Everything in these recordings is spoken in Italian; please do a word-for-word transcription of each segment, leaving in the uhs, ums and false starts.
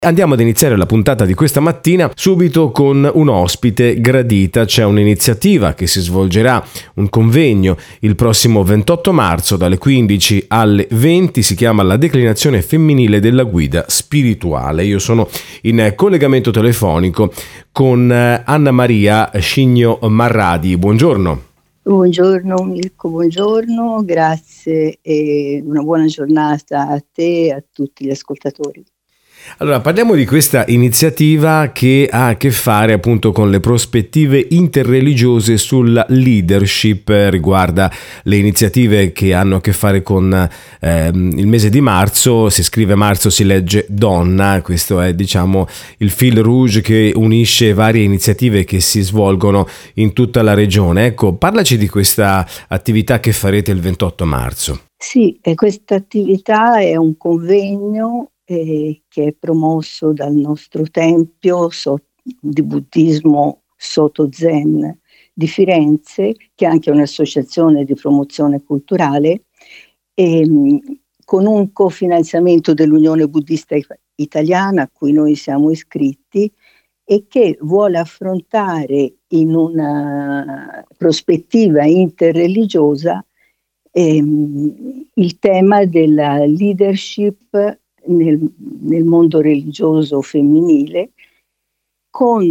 Andiamo ad iniziare la puntata di questa mattina subito con un ospite gradita. C'è un'iniziativa che si svolgerà, un convegno il prossimo ventotto marzo dalle quindici alle venti, si chiama La declinazione femminile della guida spirituale. Io sono in collegamento telefonico con Anna Maria Scigno Marradi. Buongiorno. Buongiorno Mirko, buongiorno, grazie e una buona giornata a te e a tutti gli ascoltatori. Allora, parliamo di questa iniziativa che ha a che fare appunto con le prospettive interreligiose sulla leadership, riguarda le iniziative che hanno a che fare con eh, il mese di marzo. Si scrive marzo, si legge donna, questo è diciamo il fil rouge che unisce varie iniziative che si svolgono in tutta la regione. Ecco, parlaci di questa attività che farete il ventotto marzo. Sì, e questa attività è un convegno che è promosso dal nostro tempio so, di buddismo Soto Zen di Firenze, che è anche un'associazione di promozione culturale, e, con un cofinanziamento dell'Unione Buddista Italiana a cui noi siamo iscritti, e che vuole affrontare in una prospettiva interreligiosa ehm, il tema della leadership Nel, nel mondo religioso femminile, con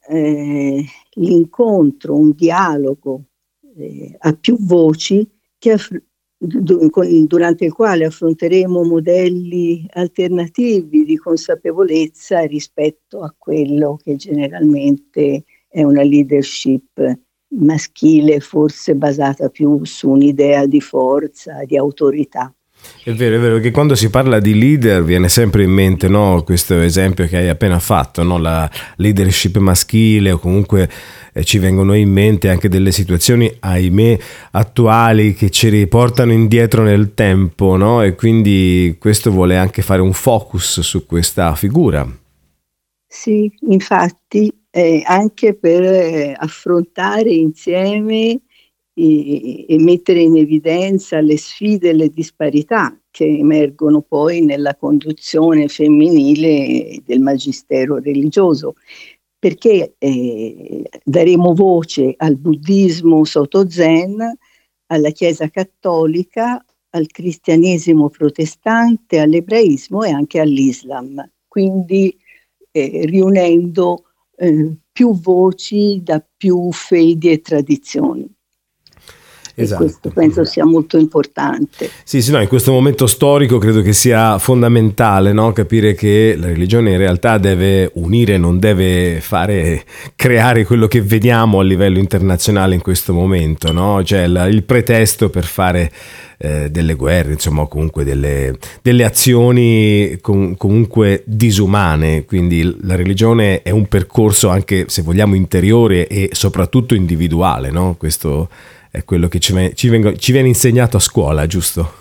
eh, l'incontro, un dialogo eh, a più voci che aff- du- durante il quale affronteremo modelli alternativi di consapevolezza rispetto a quello che generalmente è una leadership maschile, forse basata più su un'idea di forza, di autorità. È vero, è vero che quando si parla di leader viene sempre in mente, no, questo esempio che hai appena fatto, no, la leadership maschile, o comunque eh, ci vengono in mente anche delle situazioni, ahimè, attuali che ci riportano indietro nel tempo, no? E quindi questo vuole anche fare un focus su questa figura. Sì, infatti, eh, anche per eh, affrontare insieme E, e mettere in evidenza le sfide e le disparità che emergono poi nella conduzione femminile del magistero religioso, perché eh, daremo voce al buddismo Soto Zen, alla Chiesa cattolica, al cristianesimo protestante, all'ebraismo e anche all'Islam, quindi eh, riunendo eh, più voci da più fedi e tradizioni. Esatto. E questo penso sia molto importante. Sì, sì, no, in questo momento storico credo che sia fondamentale, no? Capire che la religione in realtà deve unire, non deve fare creare quello che vediamo a livello internazionale in questo momento, no? Cioè la, il pretesto per fare eh, delle guerre, insomma, comunque delle, delle azioni com- comunque disumane. Quindi la religione è un percorso anche, se vogliamo, interiore e soprattutto individuale, no? Questo è quello che ci, ci, vengo, ci viene insegnato a scuola, giusto?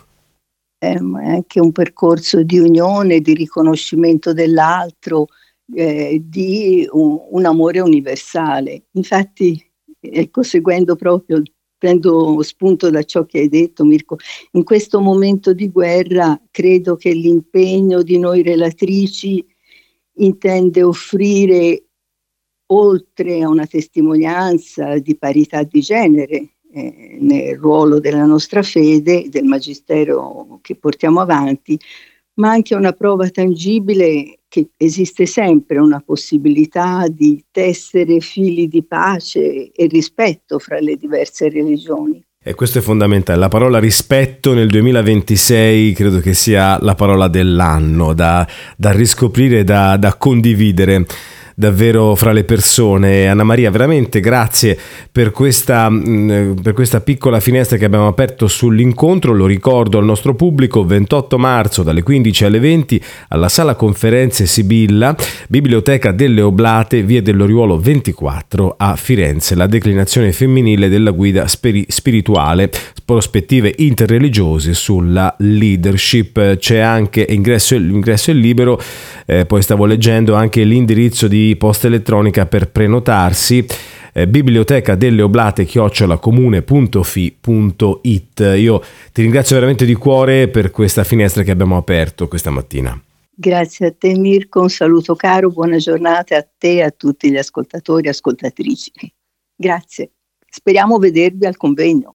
È anche un percorso di unione, di riconoscimento dell'altro, eh, di un, un amore universale. Infatti, ecco, seguendo proprio, prendo spunto da ciò che hai detto, Mirko, in questo momento di guerra credo che l'impegno di noi relatrici intende offrire, oltre a una testimonianza di parità di genere, Eh, nel ruolo della nostra fede, del magistero che portiamo avanti, ma anche una prova tangibile che esiste sempre una possibilità di tessere fili di pace e rispetto fra le diverse religioni. E questo è fondamentale. La parola rispetto nel duemilaventisei credo che sia la parola dell'anno, da, da riscoprire, da, da condividere davvero fra le persone. Anna Maria, veramente grazie per questa, per questa piccola finestra che abbiamo aperto sull'incontro. Lo ricordo al nostro pubblico: ventotto marzo dalle quindici alle venti alla Sala Conferenze Sibilla, Biblioteca delle Oblate, via dell'Oriuolo ventiquattro a Firenze. La declinazione femminile della guida spiri- spirituale, prospettive interreligiose sulla leadership. C'è anche ingresso, l'ingresso è libero, eh, poi stavo leggendo anche l'indirizzo di posta elettronica per prenotarsi, eh, biblioteca delle oblate chiocciola comune punto fi punto it. Io ti ringrazio veramente di cuore per questa finestra che abbiamo aperto questa mattina. Grazie a te Mirko, un saluto caro, buona giornata a te e a tutti gli ascoltatori e ascoltatrici. Grazie, speriamo vedervi al convegno.